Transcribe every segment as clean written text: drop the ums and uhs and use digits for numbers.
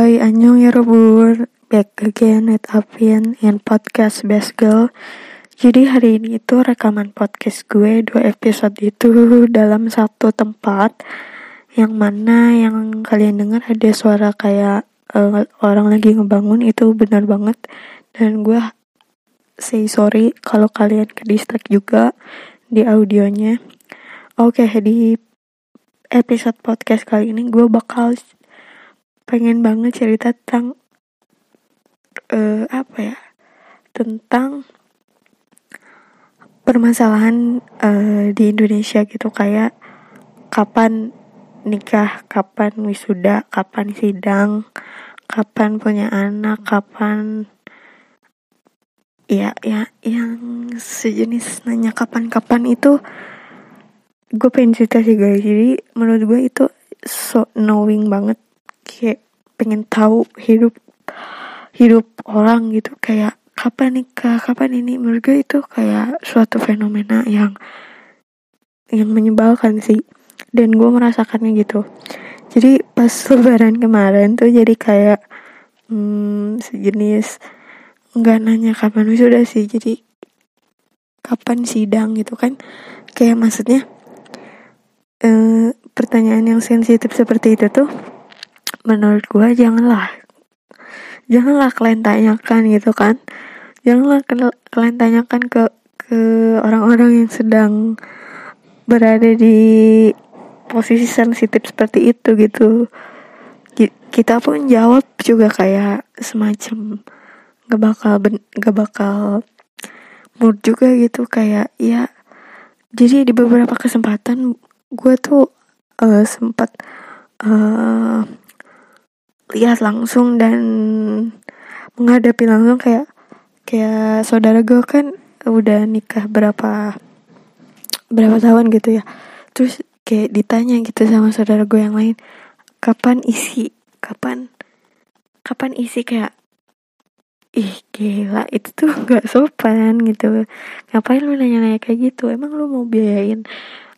Hai, annyeong Yorobun. Back again with Apin in podcast Best Girl. Jadi hari ini itu rekaman podcast gue 2 episode itu dalam satu tempat, yang mana yang kalian dengar ada suara kayak orang lagi ngebangun, itu benar banget. Dan gue say sorry kalau kalian ke distract juga di audionya. Oke, di episode podcast kali ini gue bakal pengen banget cerita tentang tentang permasalahan di Indonesia gitu, kayak kapan nikah, kapan wisuda, kapan sidang, kapan punya anak, kapan ya yang sejenis nanya kapan-kapan itu. Gue pengen cerita sih guys, jadi menurut gue itu so knowing banget, kayak pengen tahu hidup orang gitu, kayak kapan nikah, kapan ini. Menurut gue itu kayak suatu fenomena yang menyebalkan sih, dan gue merasakannya gitu. Jadi pas lebaran kemarin tuh jadi kayak sejenis nggak nanya kapan wisuda sih, jadi kapan sidang gitu kan. Kayak maksudnya pertanyaan yang sensitif seperti itu tuh menurut gue janganlah kalian tanyakan gitu kan. Janganlah kalian tanyakan ke orang-orang yang sedang berada di posisi sensitif seperti itu gitu. Kita pun jawab juga kayak semacam gak bakal mood juga gitu, kayak ya. Jadi di beberapa kesempatan gue tuh sempat lihat langsung dan menghadapi langsung kayak saudara gue kan udah nikah berapa tahun gitu ya. Terus kayak ditanya gitu sama saudara gue yang lain, kapan isi, kayak ih gila, itu tuh gak sopan gitu. Ngapain lu nanya-nanya kayak gitu? Emang lu mau biayain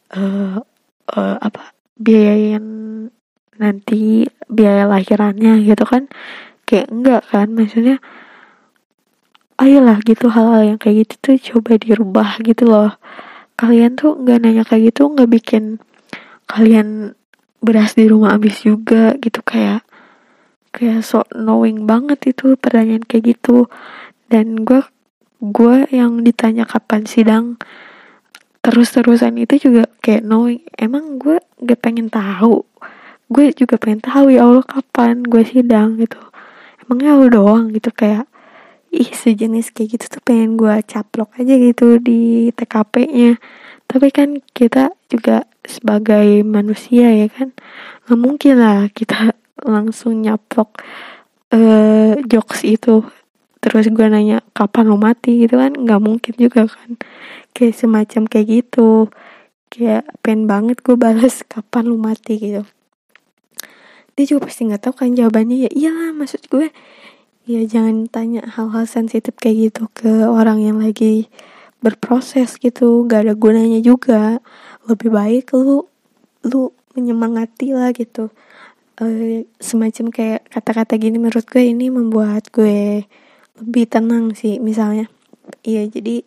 biayain nanti biaya lahirannya gitu kan? Kayak enggak kan, maksudnya ayolah gitu, hal-hal yang kayak gitu tuh coba dirubah gitu loh. Kalian tuh nggak nanya kayak gitu nggak bikin kalian beras di rumah habis juga gitu, kayak sok knowing banget itu pertanyaan kayak gitu. Dan gue yang ditanya kapan sidang terus-terusan itu juga kayak knowing. Emang gue gak pengen tahu? Gue juga pengen tahu, ya Allah kapan gue sidang gitu. Emangnya lu doang gitu, kayak sejenis kayak gitu tuh pengen gue caplok aja gitu di TKP-nya. Tapi kan kita juga sebagai manusia ya kan, nggak mungkin lah kita langsung nyaplok jokes itu. Terus gue nanya kapan lo mati gitu kan, nggak mungkin juga kan. Kayak semacam kayak gitu, kayak pengen banget gue balas kapan lo mati gitu. Dia juga pasti nggak tahu kan jawabannya. Ya iyalah, maksud gue ya jangan tanya hal-hal sensitif kayak gitu ke orang yang lagi berproses gitu, gak ada gunanya juga. Lebih baik lu menyemangati lah gitu. Semacam kayak kata-kata gini menurut gue ini membuat gue lebih tenang sih. Misalnya jadi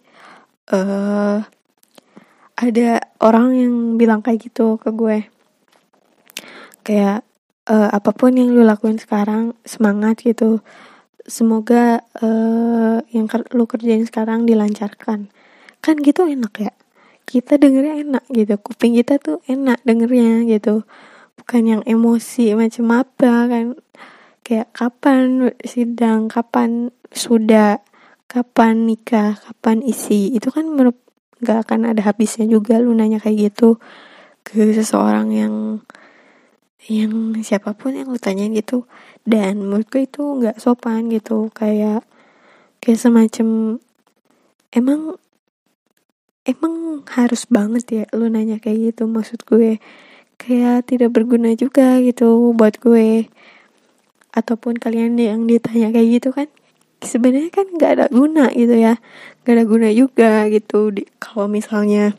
ada orang yang bilang kayak gitu ke gue, kayak apapun yang lu lakuin sekarang semangat gitu, semoga yang lu kerjain sekarang dilancarkan. Kan gitu enak ya, kita dengernya enak gitu, kuping kita tuh enak dengernya gitu, bukan yang emosi macam apa kan. Kayak kapan sidang, kapan sudah, kapan nikah, kapan isi, itu kan gak akan ada habisnya juga lu nanya kayak gitu ke seseorang yang siapapun yang lu tanyain gitu. Dan menurut gue itu gak sopan gitu, kayak semacam emang harus banget ya lu nanya kayak gitu. Maksud gue kayak tidak berguna juga gitu buat gue, ataupun kalian yang ditanya kayak gitu kan sebenarnya kan gak ada guna gitu ya, gak ada guna juga gitu. Kalau misalnya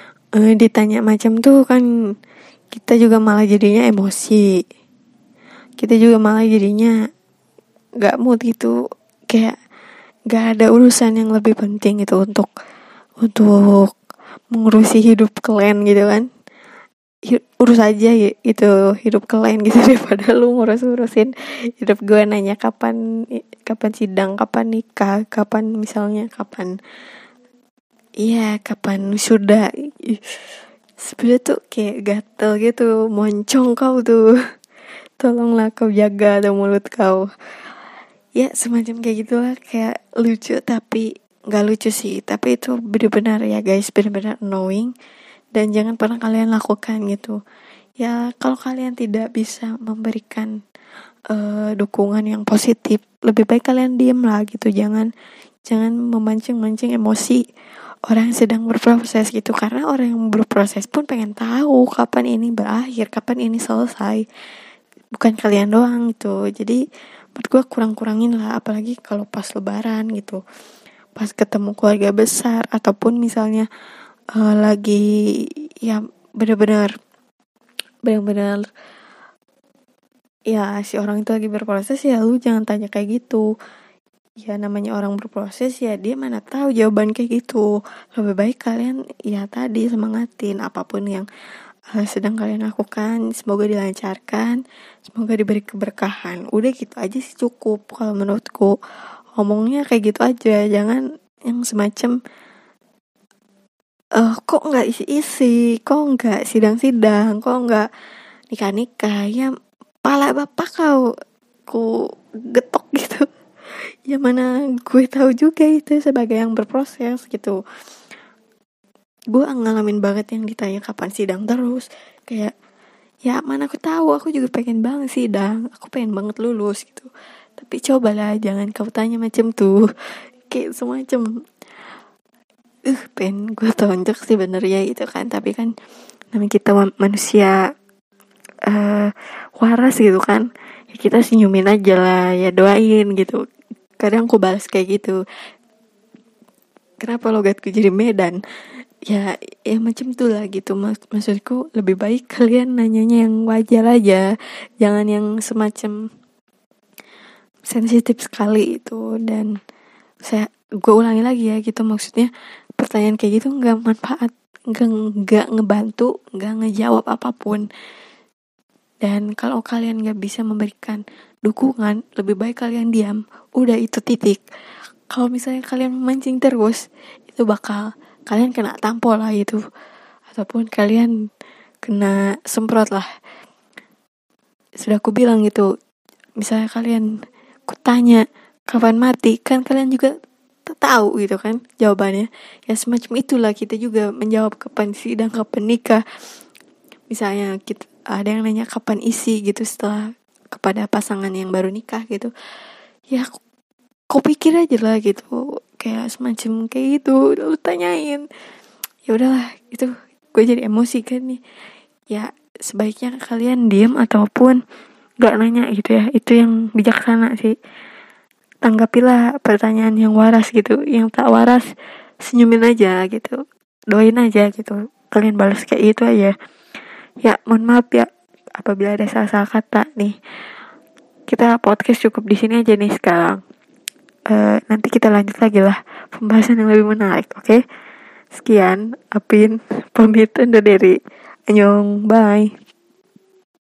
ditanya macam tuh kan kita juga malah jadinya emosi, kita juga malah jadinya gak mood gitu, kayak gak ada urusan yang lebih penting gitu untuk mengurusi hidup kalian gitu kan. Urus aja ya itu hidup kalian gitu daripada lu ngurusin hidup gue, nanya kapan sidang, kapan nikah, kapan misalnya kapan sudah. Sebenarnya tuh kayak gatel gitu, moncong kau tuh. Tolonglah kau jaga tuh mulut kau. Ya semacam kayak gitulah, kayak lucu tapi nggak lucu sih, tapi itu benar-benar ya guys, benar-benar annoying dan jangan pernah kalian lakukan gitu. Ya kalau kalian tidak bisa memberikan dukungan yang positif, lebih baik kalian diem lah gitu. Jangan memancing-mancing emosi orang yang sedang berproses gitu, karena orang yang berproses pun pengen tahu kapan ini berakhir, kapan ini selesai, bukan kalian doang gitu. Jadi menurut gue kurang-kurangin lah, apalagi kalau pas lebaran gitu, pas ketemu keluarga besar, ataupun misalnya lagi ya benar-benar ya si orang itu lagi berproses, ya lu jangan tanya kayak gitu. Ya namanya orang berproses, ya dia mana tahu jawaban kayak gitu. Lebih baik kalian ya tadi semangatin apapun yang sedang kalian lakukan, semoga dilancarkan, semoga diberi keberkahan. Udah gitu aja sih cukup kalau menurutku. Ngomongnya kayak gitu aja, jangan yang semacam kok nggak isi-isi, kok nggak sidang-sidang, kok nggak nikah-nikah. Ya pala bapak kau ku getok gitu. Ya mana gue tahu juga itu sebagai yang berproses gitu. Gue ngalamin banget yang ditanya kapan sidang terus, kayak ya mana aku tahu, aku juga pengen banget sidang, aku pengen banget lulus gitu. Tapi cobalah jangan kau tanya macam tuh, kayak semacam pengen gue tonjok sih benernya itu kan. Tapi kan namanya kita manusia waras gitu kan, ya kita senyumin aja lah, ya doain gitu. Kadang aku balas kayak gitu, kenapa logatku jadi Medan ya macam itulah gitu. Maksudku lebih baik kalian nanyanya yang wajar aja, jangan yang semacam sensitif sekali itu. Dan gue ulangi lagi ya gitu, maksudnya pertanyaan kayak gitu nggak manfaat, nggak ngebantu, nggak ngejawab apapun. Dan kalau kalian nggak bisa memberikan dukungan, lebih baik kalian diam, udah itu titik. Kalau misalnya kalian memancing terus, itu bakal kalian kena tampol lah itu, ataupun kalian kena semprot lah. Sudah aku bilang gitu, misalnya kalian kutanya kapan mati, kan kalian juga tahu gitu kan jawabannya. Ya semacam itulah kita juga menjawab kapan sidang, kapan nikah. Misalnya kita ada yang nanya kapan isi gitu setelah kepada pasangan yang baru nikah gitu, ya kau pikir aja lah gitu, kayak semacam kayak gitu lu tanyain. Ya udahlah itu, gue jadi emosi kan nih. Ya sebaiknya kalian diam ataupun gak nanya gitu ya, itu yang bijaksana sih. Tanggapilah pertanyaan yang waras gitu, yang tak waras senyumin aja gitu, doain aja gitu, kalian balas kayak gitu aja. Ya mohon maaf ya apabila ada salah-salah kata nih. Kita podcast cukup di sini aja nih sekarang. Nanti kita lanjut lagi lah pembahasan yang lebih menarik, oke? Sekian, Apin pamit undur diri. Annyeong, bye.